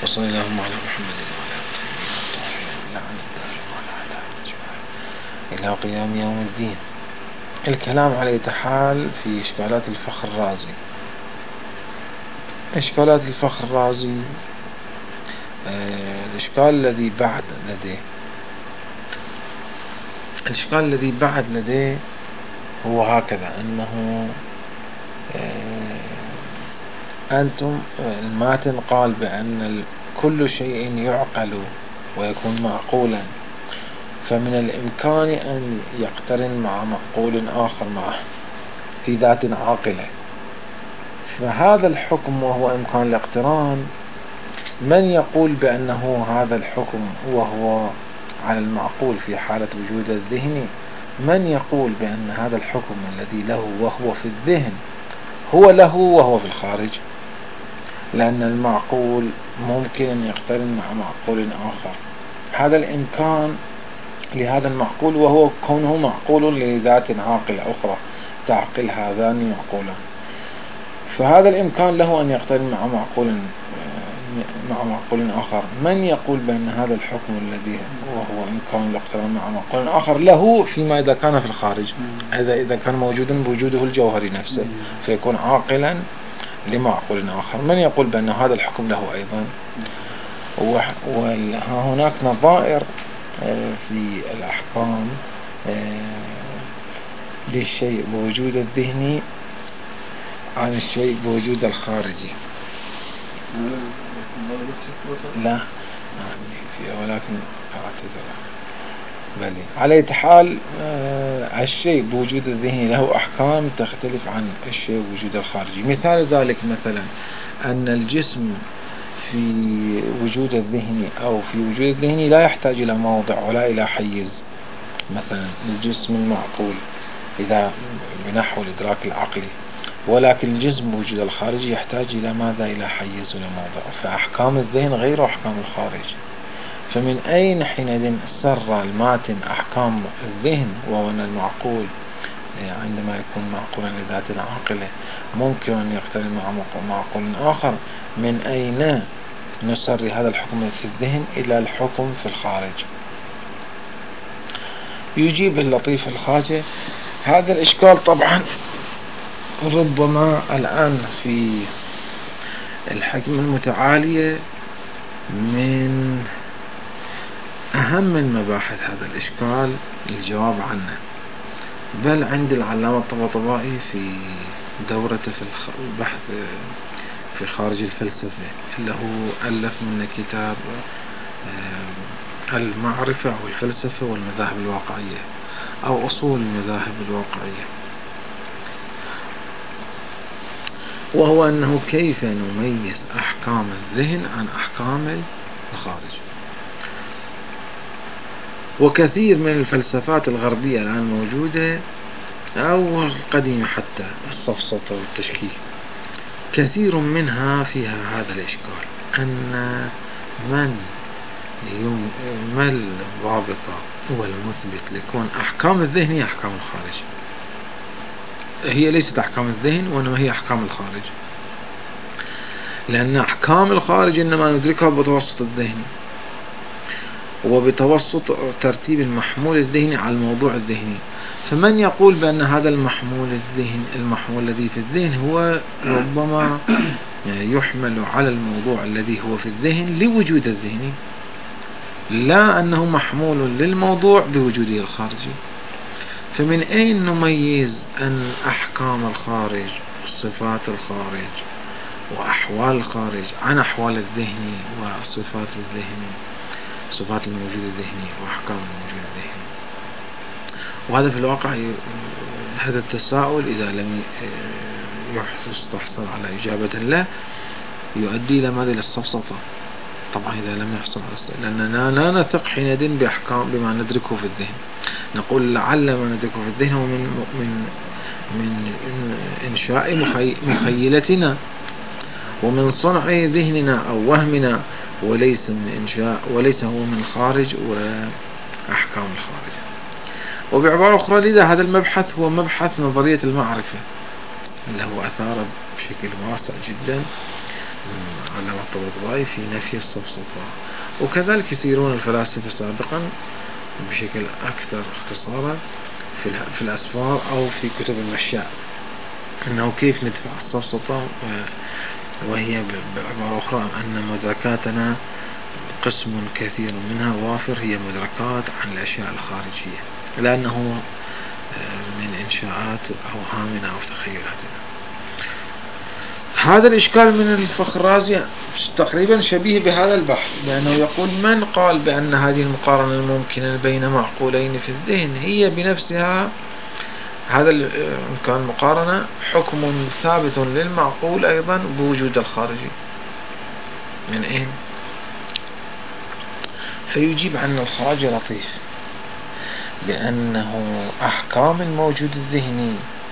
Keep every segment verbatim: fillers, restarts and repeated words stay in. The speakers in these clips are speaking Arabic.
وصل اللهم على محمد وعلى آله وصحبه إلى قيام يوم الدين. الكلام على أي حال في إشكالات الفخر الرازي. إشكالات الفخر الرازي آه الإشكال الذي بعد لديه الإشكال الذي بعد لديه هو هكذا، أنه آه أنتم الماتن قال بأن كل شيء يعقل ويكون معقولا، فمن الإمكان أن يقترن مع معقول آخر معه في ذات عاقلة. فهذا الحكم وهو إمكان الاقتران، من يقول بأنه هذا الحكم وهو على المعقول في حالة وجود الذهن، من يقول بأن هذا الحكم الذي له وهو في الذهن هو له وهو في الخارج؟ لأن المعقول ممكن أن يقترن مع معقول آخر. هذا الإمكان لهذا المعقول وهو كونه معقول لذات عاقلة أخرى تعقل هذان المعقولان، فهذا الإمكان له أن يقترن مع معقول مع معقول آخر. من يقول بأن هذا الحكم الذي وهو إمكان الاقتران مع معقول آخر له فيما إذا كان في الخارج؟ إذا إذا كان موجودا بوجوده الجوهري نفسه فيكون عاقلا لمعقول آخر. من يقول بأن هذا الحكم له أيضا؟ وهناك نظائر في الأحكام للشيء بوجود الذهني عن الشيء بوجود الخارجي. لا عندي فيها ولكن أعتذر. بلي على أي حال الشيء بوجود الذهني له أحكام تختلف عن الشيء بوجود الخارجي. مثال ذلك مثلا أن الجسم في وجود الذهني أو في وجود الذهني لا يحتاج إلى موضع ولا إلى حيز. مثلا الجسم المعقول إذا بنحو الإدراك العقلي، ولكن الجسم بوجود الخارجي يحتاج إلى ماذا؟ إلى حيز ولا موضع. فأحكام الذهن غير أحكام الخارج. فمن أين حينئذ سر الماتن أحكام الذهن وهو أن المعقول عندما يكون معقولا لذات عاقلة ممكن أن يقترن مع معقول آخر؟ من أين نسري هذا الحكم في الذهن إلى الحكم في الخارج؟ يجيب اللطيف الخاجة هذا الإشكال طبعا ربما الآن في الحكم المتعالية من أهم المباحث هذا الإشكال الجواب عنه، بل عند العلامة الطباطبائي في دورته في البحث في خارج الفلسفة اللي هو ألف من كتاب المعرفة والفلسفة والمذاهب الواقعية أو أصول المذاهب الواقعية، وهو أنه كيف نميز أحكام الذهن عن أحكام الخارج. وكثير من الفلسفات الغربية الآن موجودة أو القديمة حتى السفسطة والتشكيك، كثير منها فيها هذا الإشكال أن من ما الضابطة والمثبت لكون أحكام الذهن هي أحكام الخارج. هي ليست أحكام الذهن وإنما هي أحكام الخارج، لأن أحكام الخارج إنما ندركها بتوسط الذهن وبتوسط ترتيب المحمول الذهني على الموضوع الذهني. فمن يقول بأن هذا المحمول الذهن المحمول الذي في الذهن هو ربما يحمل على الموضوع الذي هو في الذهن لوجود الذهني، لا أنه محمول للموضوع بوجوده الخارجي. فمن أين نميز أن أحكام الخارج وصفات الخارج وأحوال الخارج عن أحوال الذهني وصفات الذهني، صفات الموجود الذهني وأحكام الموجود الذهني؟ وهذا في الواقع هذا التساؤل إذا لم يستحصل على إجابة له يؤدي إلى ماذا؟ إلى السفسطة. طبعا إذا لم يحصل على، لأننا لا نثق حينئذ بأحكام بما ندركه في الذهن. نقول لعل ما ندركه في الذهن هو من من من إنشاء مخيلتنا ومن صنع ذهننا أو وهمنا، وليس من إنشاء وليس هو من الخارج وأحكام الخارج. وبعبارة أخرى لذا هذا المبحث هو مبحث نظرية المعرفة اللي هو أثار بشكل واسع جدا العلامة الطباطبائي في نفي السفسطة. وكذلك كثيرون الفلاسفة سابقا بشكل أكثر اختصارا في في الأسفار أو في كتب المشاء أنه كيف ندفع السفسطة، وهي بعبارة أخرى أن مدركاتنا قسم كثير منها وافر هي مدركات عن الأشياء الخارجية، لأنه من إنشاءات أوهامنا أو تخيلاتنا. هذا الإشكال من الفخر الرازي تقريبا شبيه بهذا البحث، لأنه يقول من قال بأن هذه المقارنة الممكنة بين معقولين في الذهن هي بنفسها، هذا كان مقارنة حكم ثابت للمعقول أيضا بوجود الخارجي من أين؟ فيجيب عن الخارج لطيف بأنه أحكام الموجود الذهني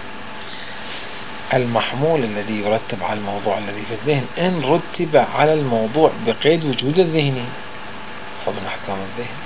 المحمول الذي يرتب على الموضوع الذي في الذهن إن رتب على الموضوع بقيد وجود الذهني فمن أحكام الذهن.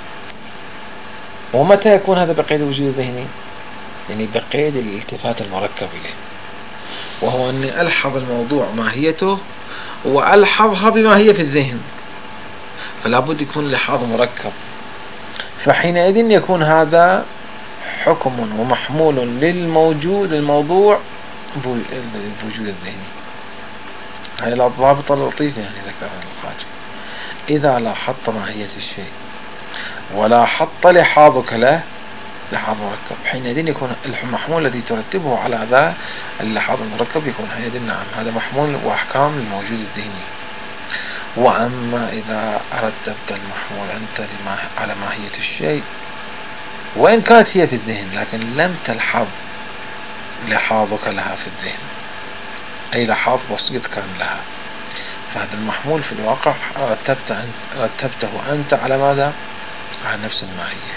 ومتى يكون هذا بقيد وجود الذهني؟ يعني بقيد الالتفات المركب إليه، وهو أني ألحظ الموضوع ماهيته وألحظها بما هي في الذهن، فلا بد يكون لحاظ مركب. فحينئذ يكون هذا حكم ومحمول للموجود الموضوع بوجود الذهني. هاي الضابطة اللطيفة يعني ذكرها الخارجي. إذا لاحظت ماهية الشيء ولاحظت لحاظك له لحاظ مركب، حينئذ يكون المحمول الذي ترتبه على هذا اللحاظ المركب يكون حينئذ نعم هذا محمول وأحكام الموجود الذهني. وأما إذا رتبت المحمول أنت على ماهية الشيء وإن كانت هي في الذهن لكن لم تلحظ لحاظك لها في الذهن، أي لحاظ بسيط كان لها، فهذا المحمول في الواقع رتبت أنت رتبته أنت على ماذا؟ على نفس الماهية.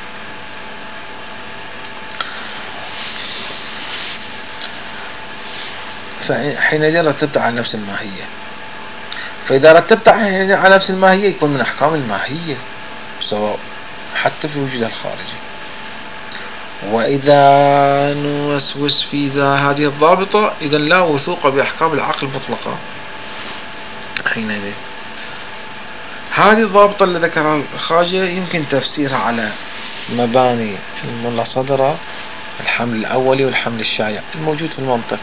فحينئذ رتبت على نفس الماهية، فإذا رتبت على نفس الماهية يكون من أحكام الماهية سواء حتى في وجودها الخارجي. وإذا نوسوس في ذا هذه الضابطة إذا لا وثوق بأحكام العقل مطلقة. حينئذ هذه الضابطة اللي ذكرها الخارجي يمكن تفسيرها على مباني الملا صدر الحمل الأولي والحمل الشائع الموجود في المنطق.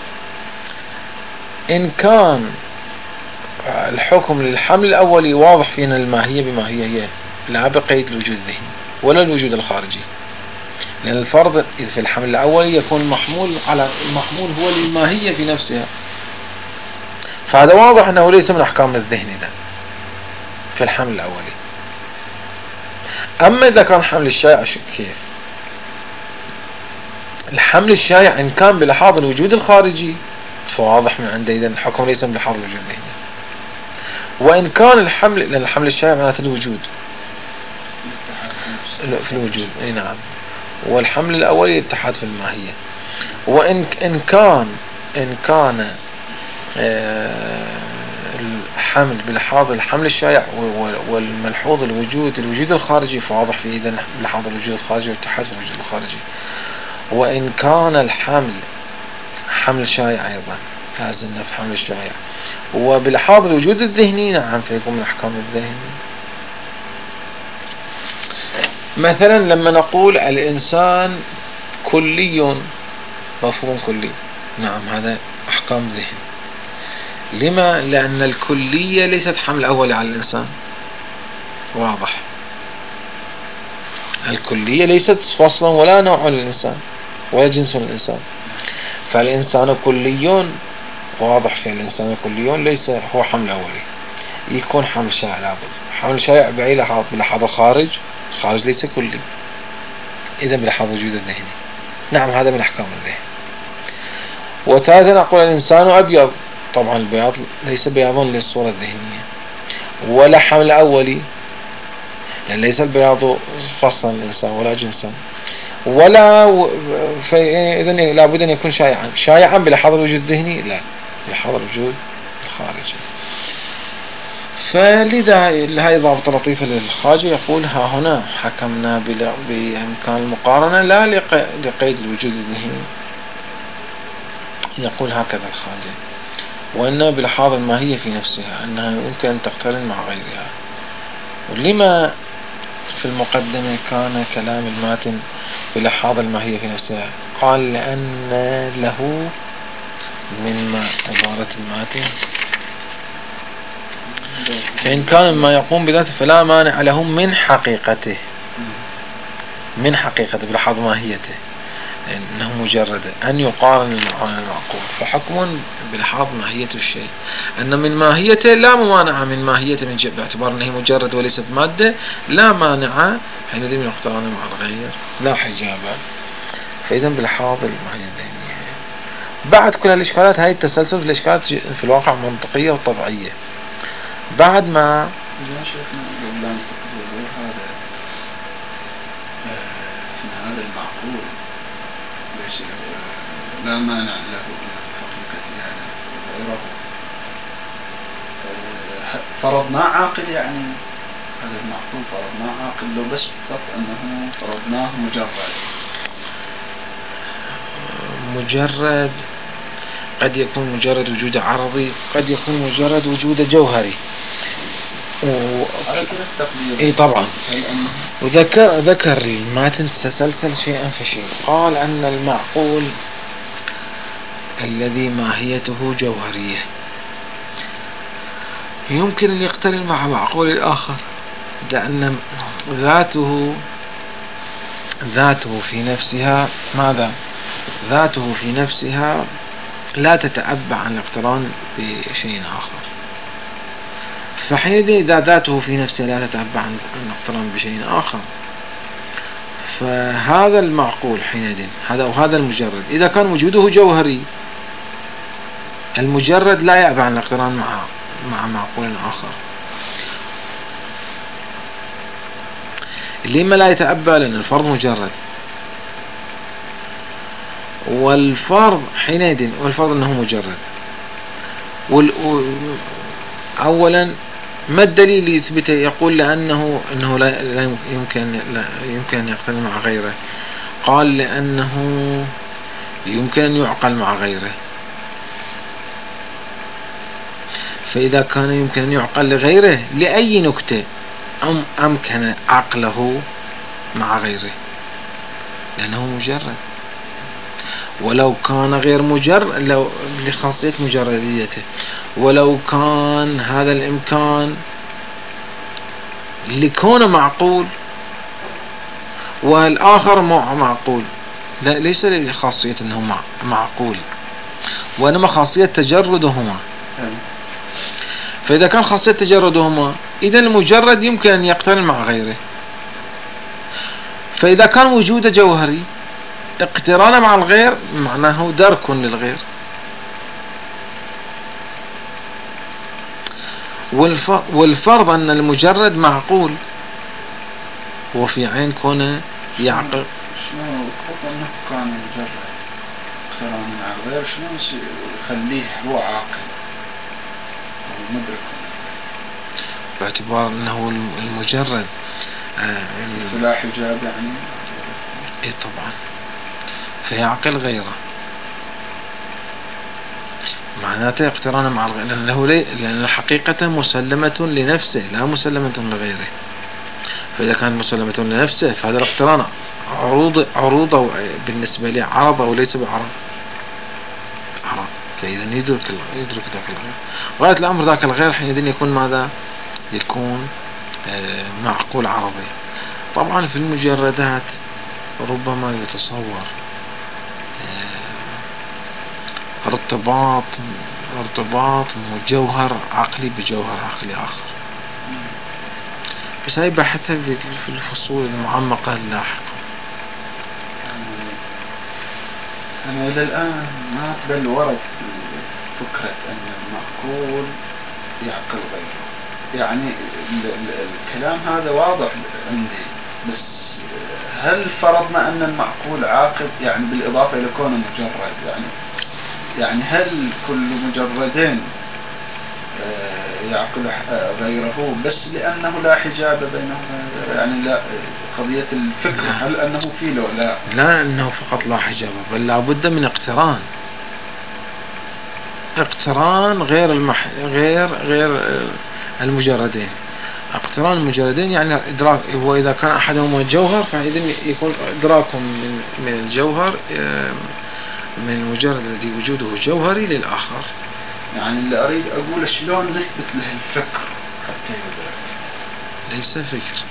إن كان الحكم للحمل الأولي واضح فينا الماهية بما هي هي لا بقيد الوجود الذهني ولا الوجود الخارجي، لأن الفرض إذا في الحمل الأولي يكون محمول على المحمول هو الماهية في نفسها، فهذا واضح أنه ليس من أحكام الذهن إذن في الحمل الأولي. أما إذا كان حمل الشائع كيف؟ الحمل الشائع إن كان بلحاظ الوجود الخارجي فواضح من عنده إذن الحكم ليس من لحاظ الوجود الذهني. وإن كان الحمل، لأن الحمل الشائع معناته الوجود في الوجود أي نعم، والحمل الأولي الاتحاد في الماهية. وإن إن كان إن كان الحمل بلحاظ الحمل الشائع والملحوظ الوجود الوجود الخارجي فواضح في إذن بلحاظ الوجود الخارجي والاتحاد في الوجود الخارجي. وإن كان الحمل حمل شائع أيضا لازم في حمل الشائع وبلحاظ الوجود الذهني نعم فيكون من أحكام الذهن. مثلا لما نقول الإنسان كلي مفهوم كلي، نعم هذا أحكام ذهن. لما؟ لأن الكلية ليست حمل أولي على الإنسان، واضح. الكلية ليست فصلا ولا نوع للإنسان ولا جنس للإنسان، فالإنسان كلي واضح في الإنسان كلي ليس هو حمل أولي، يكون حمل شائع لابد. حمل شائع بأي لحاظ؟ بلحاظ الخارج، الخارج ليس كلي، إذا بلحاظ وجود الذهني، نعم هذا من أحكام الذهن. وتارة نقول الإنسان أبيض، طبعا البياض ليس بياضا للصورة الذهنية ولا حمل أولي، لأن ليس البياض فصلا الإنسان ولا جنسا ولا و... فإذن لابد أن يكون شائعا. شائعا بلحاظ الوجود الذهني؟ لا، بلحاظ الوجود الخارجي. فلذا هذه ضابطة لطيفة للخارجي يقول ها هنا حكمنا بإمكان المقارنة لا لقيد الوجود الذهني، يقول هكذا الخارجي. وأنه بلحاظ الماهية في نفسها أنها يمكن أن تقترن مع غيرها. ولما في المقدمة كان كلام الماتن بلحاظ الماهية في نفسها؟ قال لأن له من ما عبارة الماتن فإن كان ما يقوم بذاته فلا مانع له من حقيقته، من حقيقته بلحاظ ماهيته إنه مجرد أن يقارن المعاني المعقول، فحكم بلحاظ ماهية الشيء أن من ماهيته لا مانع من ماهيته من جهة باعتبار أنه مجرد وليست مادة، لا مانع حينئذ من اقترانه مع الغير، لا حجاب. فإذا بلحاظ الماهية الذهنية. بعد كل الإشكالات هاي التسلسل في الإشكالات في الواقع منطقية وطبيعية. بعد ما هذا المعقول ليس لا مانع له من حقيقته يعني غيره، فرضناه عاقل، يعني هذا المعقول فرضناه عاقل لو بس فقط أنه فرضناه مجرد. مجرد قد يكون مجرد وجود عرضي، قد يكون مجرد وجود جوهري. و... اي طبعا. وذكر ذكر الماتن تسلسل شيئا فشيء. قال أن المعقول الذي ماهيته جوهرية يمكن أن يقترن مع معقول الآخر، لأن ذاته ذاته في نفسها ماذا؟ ذاته في نفسها لا تتأبع عن الاقتران بشيء آخر. فحينئذ إذا ذاته في نفسها لا تتأبع عن الاقتران بشيء آخر، فهذا المعقول حينئذ هذا وهذا المجرد إذا كان وجوده جوهري، المجرد لا يأبع عن الاقتران مع مع معقول آخر. لما لا يتأبع؟ لأن الفرض مجرد، والفرض حينئذ والفرض أنه مجرد. أولا ما الدليل يثبت؟ يقول لأنه أنه لا, لا يمكن لا يمكن أن يقترن مع غيره. قال لأنه يمكن أن يعقل مع غيره. فإذا كان يمكن أن يعقل لغيره لأي نكتة أم أمكن عقله مع غيره، لأنه مجرد. ولو كان غير مجرد لو لخاصية مجرديته، ولو كان هذا الإمكان لكونه معقول والآخر معقول، لا ليس لخاصية أنه معقول، وإنما خاصية تجردهما. فإذا كان خاصية تجردهما إذا المجرد يمكن أن يقترن مع غيره. فإذا كان وجود جوهري اقترانه مع الغير معناه درك للغير. والفرض أن المجرد معقول وفي عين كونه يعقل. شنو خطأ أنه كان مجرد اقترانه مع الغير، شنو يخليه هو عاقل أو مدرك؟ باعتبار أنه المجرد لا حجاب يعني. إيه طبعا، فيعقل غيره معناته اقترانه مع الغير، لأنه لي... لأن حقيقته مسلمة لنفسه لا مسلمة لغيره. فإذا كانت مسلمة لنفسه فهذا الاقتران عروض عروضه بالنسبة لي عرض وليس بعرض عرض، فإذا يدرك يدرك ذاك الغير. غاية الأمر ذاك الغير حينئذ يكون ماذا؟ يكون آه معقول عرضي. طبعا في المجردات ربما يتصور ارتباط ارتباط جوهر عقلي بجوهر عقلي آخر، بس هاي بحثها في الفصول المعمقة اللاحقة. أنا إلى الآن ما أقبل ورد فكرة أن المعقول يعقل غيره، يعني الكلام هذا واضح عندي، بس هل فرضنا أن المعقول عاقل يعني بالإضافة إلى كونه مجرد؟ يعني يعني هل كل مجردين يعقل غيره بس لأنه لا حجاب بينهما؟ يعني لا قضية الفكر هل أنه فيه لو لا؟ لا أنه فقط لا حجاب، بل لا بد من اقتران. اقتران غير المح... غير غير المجردين. اقتران المجردين يعني إدراك، وإذا كان أحدهما الجوهر فإذن يكون إدراكهم من من الجوهر من المجرد الذي وجوده جوهري للآخر. يعني اللي أريد أقول شلون نثبت له الفكر حتى يدرك. ليس فكر،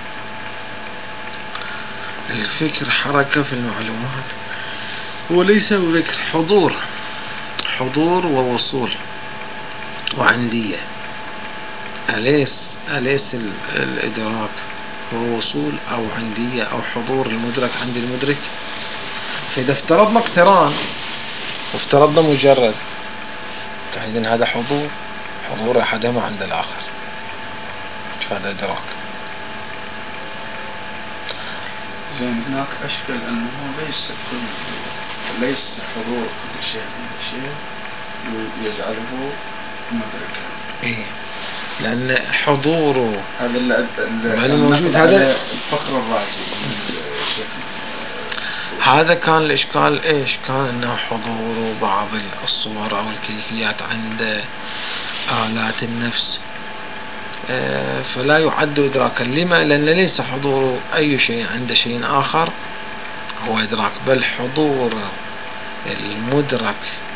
الفكر حركة في المعلومات وليس فكر. حضور، حضور ووصول وعندية. أليس أليس الإدراك هو وصول أو عندية أو حضور المدرك عند المدرك؟ فإذا افترضنا اقتران وافترضنا مجرد فإذن هذا حضور، حضور أحدهما عند الآخر، فهذا إدراك. زين هناك أشكال أنه ليس كل ليس حضور كل شيء عند شيء يجعله مدركا. إيه، لأن حضوره هذا اللي موجود. هذا الفخر الرازي هذا كان الإشكال إيش؟ كان أنه حضور بعض الصور أو الكيفيات عند آلات النفس فلا يعد إدراكا. لما؟ لأن ليس حضور أي شيء عند شيء آخر هو إدراك، بل حضور المدرك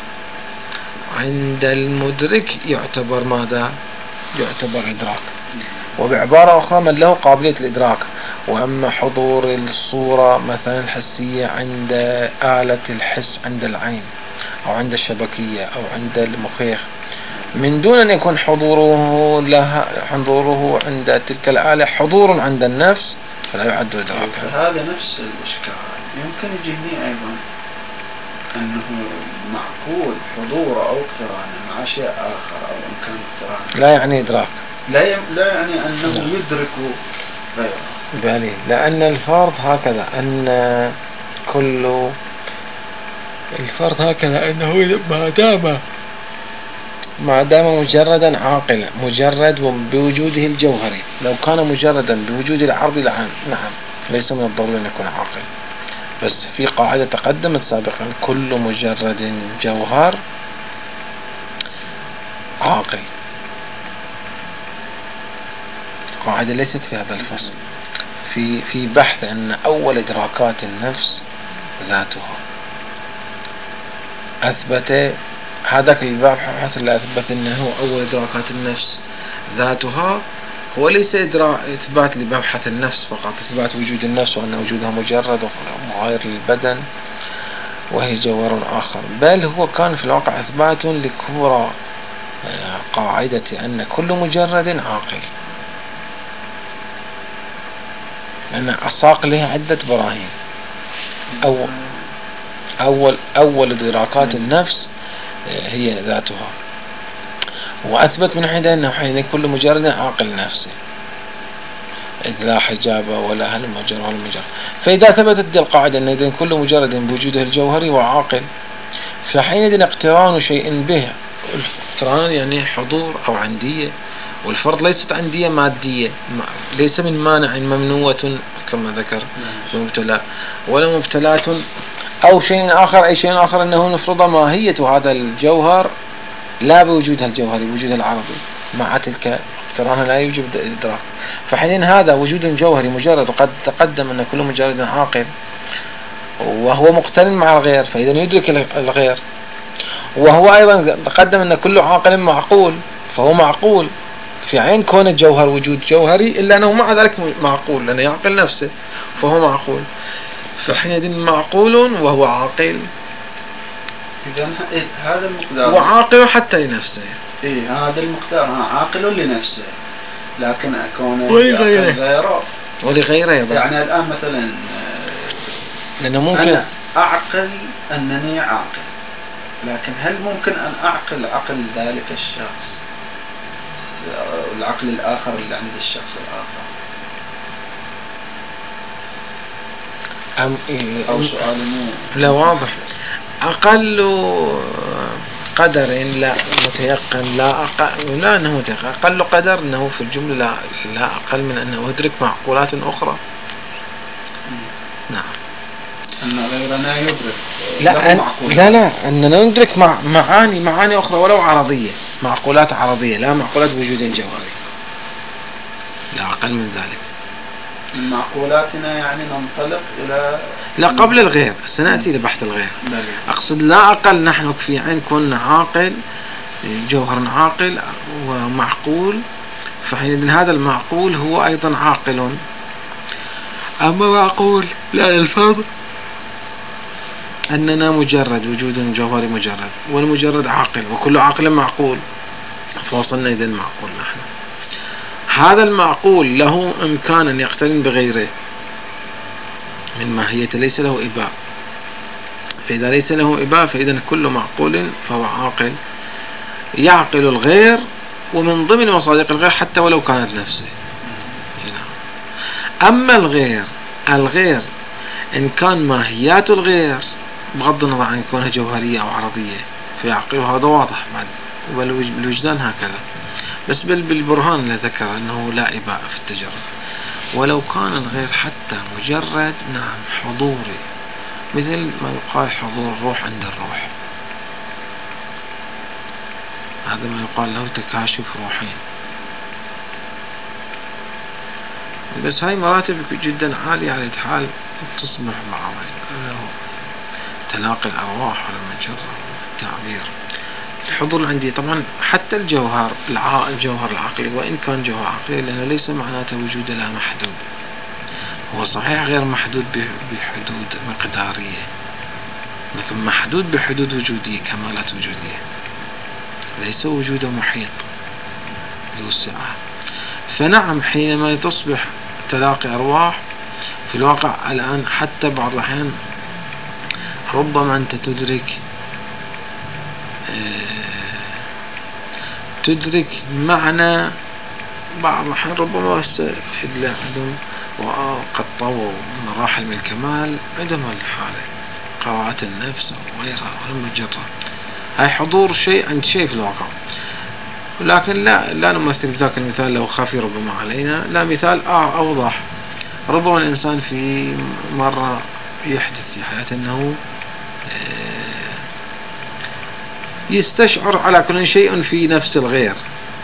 عند المدرك يعتبر ماذا؟ يعتبر إدراك. وبعبارة أخرى من له قابلية الإدراك. وأما حضور الصورة مثلا الحسية عند آلة الحس عند العين أو عند الشبكية أو عند المخيخ من دون أن يكون حضوره لها حضوره عند تلك الآلة حضور عند النفس فلا يعد إدراكا. هذا نفس الإشكال يمكن يجيني أيضا أنه معقول حضور أو اقترانه مع شيء آخر أو إن كان اقترانه لا يعني إدراك، لا يم... لا يعني أنه لا. يدرك غيره. بالي، لأن الفرض هكذا أن كل الفرض هكذا أنه ما دام ما دام مجردا عاقلا مجرد بوجوده الجوهري. لو كان مجردا بوجود العرض لعن نعم ليس من الضروري أن يكون عاقل، بس في قاعدة تقدمت سابقا كل مجرد جوهر عاقل. قاعدة ليست في هذا الفصل، في في بحث أن أول إدراكات النفس ذاتها. أثبت هذاك الباب حتى اللي أثبت أنه أول إدراكات النفس ذاتها هو ليس إدراك إثبات لمبحث النفس فقط، إثبات وجود النفس وأن وجودها مجرد ومغاير للبدن وهي جوهر آخر، بل هو كان في الواقع إثبات لكبرى قاعدة أن كل مجرد عاقل. لأن أساق لها عدة براهين. أو أول أول إدراكات النفس هي ذاتها، وأثبت من حين أنه حين كل مجرد عاقل نفسه إذ لا حجاب ولا هل مجرد ولا مجرد. فإذا ثبتت القاعدة أن كل مجرد بوجوده الجوهري وعاقل فحينئذ اقتران شيء به، اقتران يعني حضور أو عندية، والفرض ليست عندية مادية، ليس من مانع ممنوعة كما ذكر مبتلى ولا مبتلات أو شيء آخر. أي شيء آخر أنه نفرض ماهية هذا الجوهر لا بوجودها الجوهري بوجودها العرضي، مع تلك اقترانها لا يوجب إدراك. فحين هذا وجود جوهري مجرد، وقد تقدم أن كل مجرد عاقل وهو مقترن مع الغير فإذا يدرك الغير، وهو أيضا تقدم أن كل عاقل معقول فهو معقول في عين كون الجوهر وجود جوهري، إلا أنه مع ذلك معقول لأنه يعقل نفسه فهو معقول. فحينئذ معقول وهو عاقل. إذا هذا المقدار وعاقل حتى لنفسه. إيه هذا المقدار عاقل لنفسه، لكن أكون ولغيره ولغيره يعني الآن مثلا لأنه ممكن أنا أعقل أنني عاقل، لكن هل ممكن أن أعقل عقل ذلك الشخص العقل الآخر اللي عند الشخص الآخر؟ أم إيه أو سؤال مو لا واضح. أقل قدر لا متيقن لا أقل لا أنه متيقن، أقل قدر أنه في الجملة لا, لا أقل من أنه أدرك معقولات أخرى. نعم. أن غيرنا يدرك لا أن لا لا أننا ندرك مع معاني معاني أخرى ولو عرضية، معقولات عرضية لا معقولات بوجود جوهري، لا أقل من ذلك. من معقولاتنا يعني ننطلق إلى لا قبل الغير، سنأتي لبحث الغير. أقصد لا أقل نحن في عين كنا عاقل، جوهر عاقل ومعقول، فحين هذا المعقول هو أيضا عاقل. أما معقول لا الفاظ أننا مجرد وجود جوهري مجرد، والمجرد عاقل وكل عاقل معقول، فوصلنا إلى المعقول. نحن هذا المعقول له إمكان أن يقترن بغيره من ماهيته، ليس له إباء، فإذا ليس له إباء فإذا كل معقول فهو عاقل يعقل الغير، ومن ضمن مصادق الغير حتى ولو كانت نفسه. أما الغير الغير إن كان ماهيات الغير بغض النظر عن كونها جوهرية أو عرضية فيعقله، هذا واضح بعد، بالوجدان هكذا. بس بالبرهان اللي ذكر أنه لا إباء في التجرب. ولو كان الغير حتى مجرد نعم حضوري، مثل ما يقال حضور الروح عند الروح، هذا ما يقال له تكاشف روحين. بس هاي مراتب جدا عالية على حال تصبح بعض تلاقي الأرواح ولا من شر التعبير. الحضور عندي طبعا حتى الجوهر الجوهر العقلي وإن كان جوهر عقلي، لأنه ليس معناته وجود لا محدود، هو صحيح غير محدود بحدود مقدارية، لكن محدود بحدود وجودية، كمالات وجودية، ليس وجوده محيط ذو السعة. فنعم حينما تصبح تلاقي أرواح في الواقع الآن حتى بعض الأحيان ربما أنت تدرك تدرك معنى بعض الأحيان ربما إلا عندهم وقد طووا مراحل من الكمال عندهم الحالة قراءة النفس وغيرها ولم يجرى، هاي حضور شيء عند شيء في الواقع. لكن لا لا نمثل بذاك المثال لو خفي ربما علينا، لا مثال آه أوضح. ربما الإنسان في مرة يحدث في حياته أنه يستشعر على كل شيء في نفس الغير،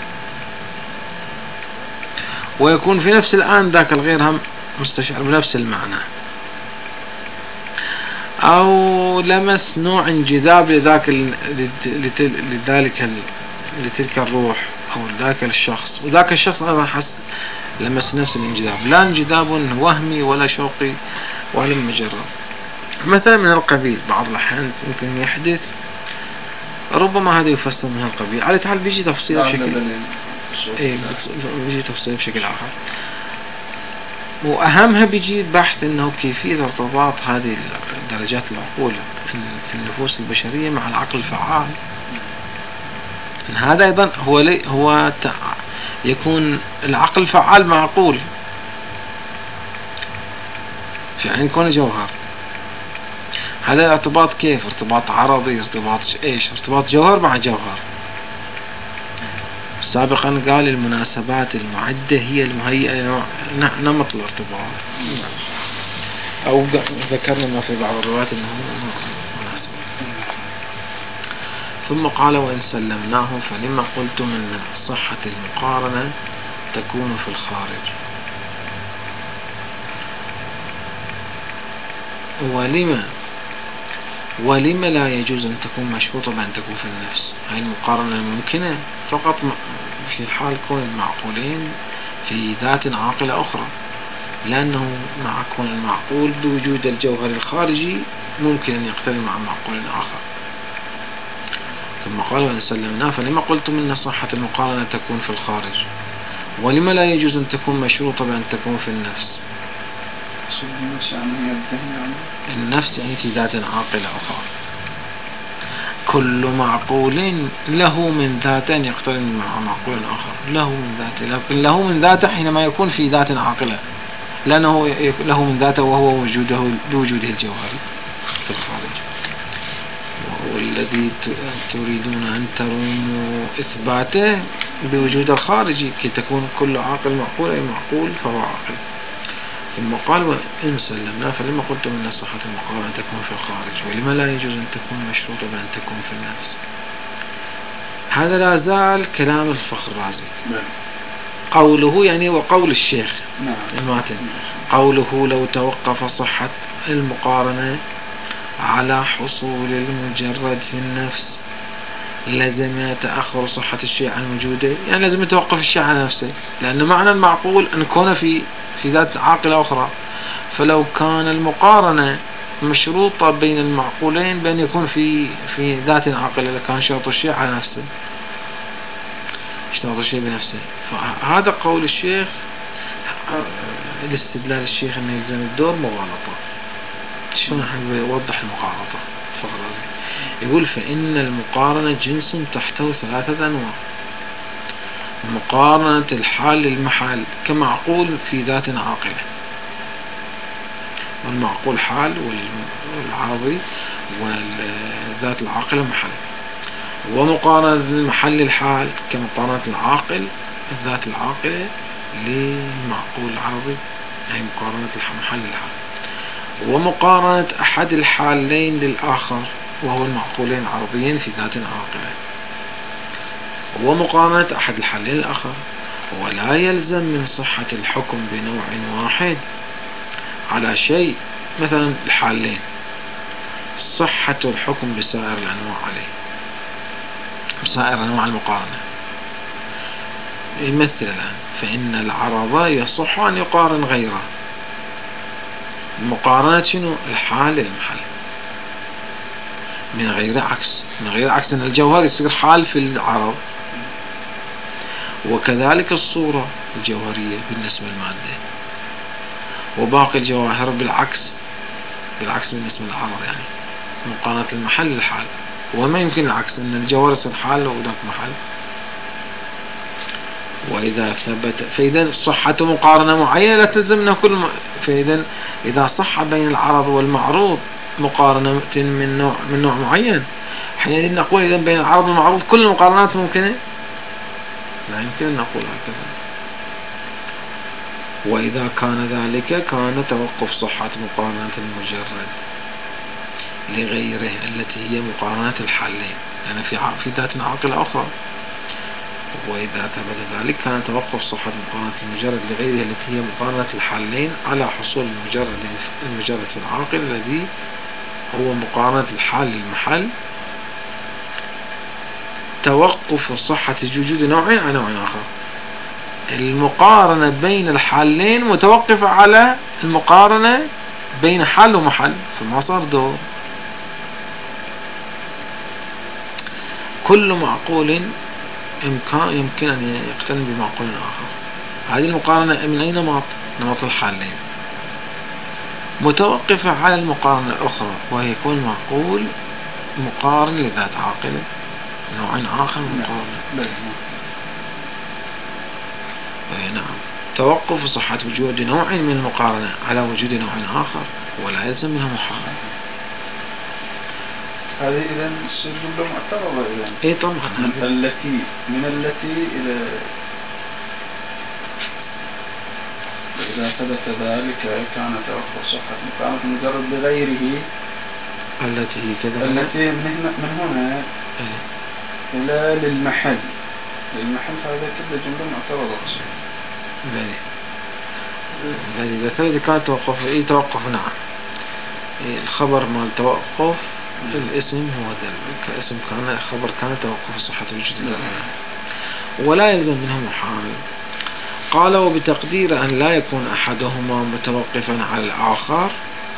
ويكون في نفس الآن ذاك الغير هم مستشعر بنفس المعنى، أو لمس نوع انجذاب لذاك لذلك لتلك الروح أو ذاك الشخص، وذاك الشخص أيضا حس لمس نفس الانجذاب، لا انجذاب وهمي ولا شوقي ولا مجرد. مثلا من القبيل بعض الأحيان يمكن يحدث، ربما هذا يفسر من القبيل على تعال بيجي تفصيل بشكل إيه بيجي تفصيل بشكل آخر، وأهمها بيجي بحث إنه كيفية ارتباط هذه درجات العقول في النفوس البشرية مع العقل الفعال. هذا أيضا هو لي هو يكون العقل الفعال معقول في عين كونه جوهر. هذا الارتباط كيف؟ ارتباط عرضي، ارتباط ايش؟ ارتباط جوهر مع جوهر. سابقا قال المناسبات المعدة هي المهيئة نمط الارتباط، أو ذكرنا ما في بعض الروايات أنه مناسب. ثم قال وإن سلمناه فلما قلتم أن صحة المقارنة تكون في الخارج، ولما ولما لا يجوز أن تكون مشروطة بأن تكون في النفس؟ هاي المقارنة الممكنة فقط في حال كون المعقولين في ذات عاقلة أخرى، لأنه مع كون المعقول بوجود الجوهر الخارجي ممكن أن يقترن مع معقول آخر. ثم قال وإن سلمناه فلما قلتم أن صحة المقارنة تكون في الخارج، ولما لا يجوز أن تكون مشروطة بأن تكون في النفس؟ النفس يعني في ذات عاقلة أخرى، كل معقول له من ذاتين يقترن مع معقول آخر، له من ذاته، لكن له من ذاته حينما يكون في ذات عاقلة، لأنه له من ذاته وهو وجوده بوجوده الجوهري في الخارج. والذي تريدون أن تروموا إثباته بوجود الخارجي كي تكون كل عاقل معقول، أي معقول فهو عاقل. ثم قال وإن سلمنا فلما قلتم أن صحة المقارنة تكون في الخارج ولما لا يجوز أن تكون مشروطة بأن تكون في النفس. هذا لا زال كلام الفخر الرازي. قوله يعني وقول الشيخ الماتن قوله لو توقف صحة المقارنة على حصول المجرد في النفس لازم تأخر صحة الشيء عن وجوده، يعني لازم يتوقف الشيء عن نفسه، لأن معنى المعقول أن يكون في في ذات عاقلة أخرى. فلو كان المقارنة مشروطة بين المعقولين بأن يكون في في ذات عاقلة لكان شرط الشيء على نفسه، اشترط الشيء بنفسه. فهذا قول الشيخ، الاستدلال الشيخ أنه يلزم الدور مغالطة. شلون نحن يوضح المغالطة؟ تفضل. يقول فإن المقارنة جنس تحته ثلاثة أنواع: مقارنة الحال للمحال كمعقول في ذات عاقلة، والمعقول حال والعرضي والذات العاقلة محل. ومقارنة المحل للحال كمقارنة العاقل الذات العاقلة للمعقول العرضي، هي مقارنة المحل للحال. ومقارنة أحد الحالين للآخر وهو المعقولين العرضيين في ذات عاقلة. ومقارنة أحد الحالين الآخر. ولا يلزم من صحة الحكم بنوع واحد على شيء، مثلا الحالين، صحة الحكم بسائر الأنواع عليه، بسائر أنواع المقارنة. يمثل الآن فإن العرض يصح أن يقارن غيره. مقارنة شنو؟ الحال للمحل من غير عكس، من غير عكس أن الجوهر يصير حال في العرض. وكذلك الصورة الجوهرية بالنسبة للمادة، وباقي الجواهر بالعكس، بالعكس بالنسبة للعرض، يعني مقارنة المحل للحال. وما يمكن العكس أن الجوهر يصير حال وذاك محل. وإذا ثبت فإذا صحة مقارنة معينة لا تلزمنا كل م... فإذا إذا صح بين العرض والمعروض مقارنة من نوع من نوع معين، حينئذ نقول إذا بين العرض والمعروض كل المقارنات ممكنة؟ لا يمكن أن نقول هكذا. وإذا كان ذلك كان توقف صحة مقارنة المجرد لغيره التي هي مقارنة الحالين، لأن في في ذات عاقلة أخرى. وإذا ثبت ذلك كان توقف صحة مقارنة المجرد لغيره التي هي مقارنة الحالين على حصول المجرد المجرد في العاقل الذي هو مقارنة الحال للمحل، توقف صحة وجود نوع عن نوع آخر. المقارنة بين الحالين متوقفة على المقارنة بين حال ومحل، فما صار دور. كل معقول إمكان يمكن أن يقترن بمعقول آخر. هذه المقارنة من أي نمط؟ نمط الحالين، متوقفة على المقارنة الأخرى وهي يكون معقول مقارن لذات عاقلة نوع آخر من مقارنة. نعم. توقف صحة وجود نوع من المقارنة على وجود نوع آخر ولا يلزم منها محال. هذه إذن تصير جملة معترضة إذن. إيه طبعا. من التي من التي إلى إذا ثبت ذلك كان توقف صحة مقارنة مجرد بغيره التي هي كذا، التي من من هنا إيه؟ إلى للمحل. للمحل هذا كله جملة معترضة تصير. بلي بلي إذا ثبت كان توقف إيه توقف نعم. إيه الخبر مال توقف الاسم هو دل كاسم كان خبر كان توقف صحة وجود الأمر ولا يلزم منه محال. قال وبتقدير أن لا يكون أحدهما متوقفا على الآخر.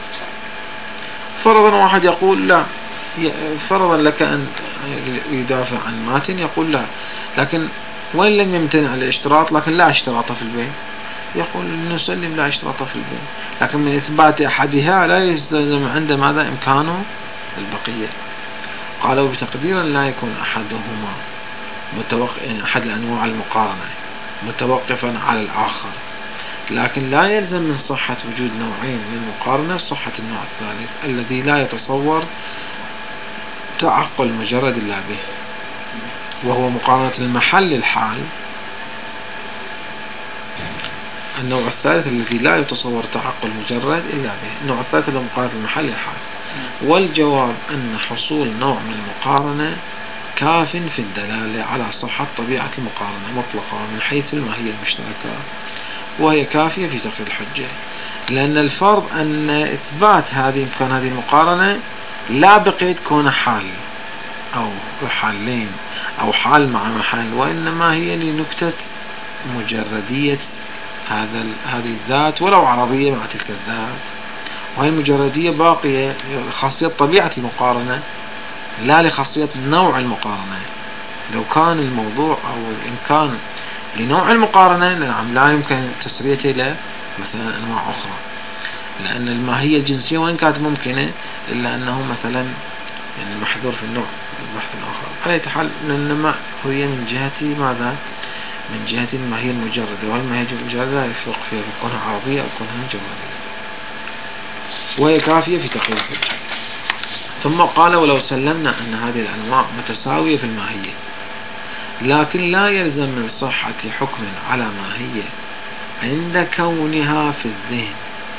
فرضا واحد يقول لا، فرضا لك أن يدافع عن ماتن يقول لا، لكن وإن لم يمتنع الاشتراط لكن لا اشتراط في البين، يقول نسلم لا اشتراط في البين، لكن من إثبات أحدها لا يستلزم عند ماذا إمكانه البقية. قالوا بتقدير لا يكون أحدهما متوقف، يعني أحد الأنواع المقارنة متوقفا على الآخر، لكن لا يلزم من صحة وجود نوعين من المقارنة صحة النوع الثالث الذي لا يتصور تعقل مجرد إلا به، وهو مقارنة المحل للحال النوع الثالث الذي لا يتصور تعقل مجرد إلا به. النوع الثالث هو مقارنة المحل للحال. والجواب أن حصول نوع من المقارنة كاف في الدلالة على صحة طبيعة المقارنة مطلقة من حيث الماهية المشتركة، وهي كافية في تقرير الحجة، لأن الفرض أن إثبات هذه إمكان هذه المقارنة لا بقيد كون حال أو حالين أو حال مع محل، وإنما هي لنكتة مجردية هذا هذه الذات ولو عرضية مع تلك الذات، وهي المجردية باقية خاصية طبيعة المقارنة لا لخاصية نوع المقارنة. لو كان الموضوع أو الإمكان لنوع المقارنة نعم لا يمكن تسريته إلى مثلا أنواع أخرى، لأن الماهية الجنسية وإن كانت ممكنة إلا أنه مثلا يعني محذور في النوع البحث الآخر. على أي حال إنما هي من جهة ماذا؟ من جهة الماهية المجردة، والماهية المجردة لا يفرق فيها بكونها عرضية أو كونها مجردية، وهي كافية في تقرير الحجة. ثم قال: ولو سلمنا أن هذه الأنواع متساوية في الماهية، لكن لا يلزم من صحة حكم على ماهية عند كونها في الذهن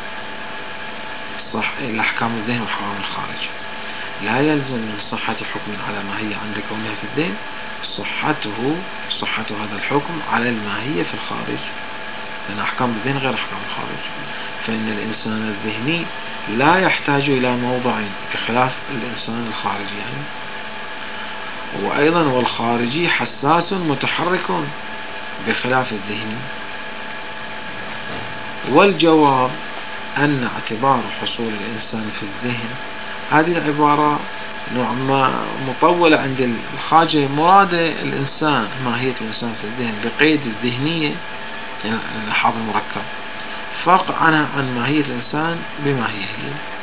صح الأحكام الذهن وحرام الخارج، لا يلزم من صحة حكم على ماهية عند كونها في الذهن صحته صحة هذا الحكم على الماهية في الخارج، لأن أحكام الذهن غير أحكام الخارج. فإن الإنسان الذهني لا يحتاج إلى موضع بخلاف الإنسان الخارجي يعني. وأيضا والخارجي حساس متحرك بخلاف الذهني. والجواب أن اعتبار حصول الإنسان في الذهن، هذه العبارة نوع ما مطولة عند الخارجي، مراد الإنسان ماهية الإنسان في الذهن بقيد الذهنية يعني الحاضر المركب، فرق عنها عن ماهية الإنسان بما هي هي.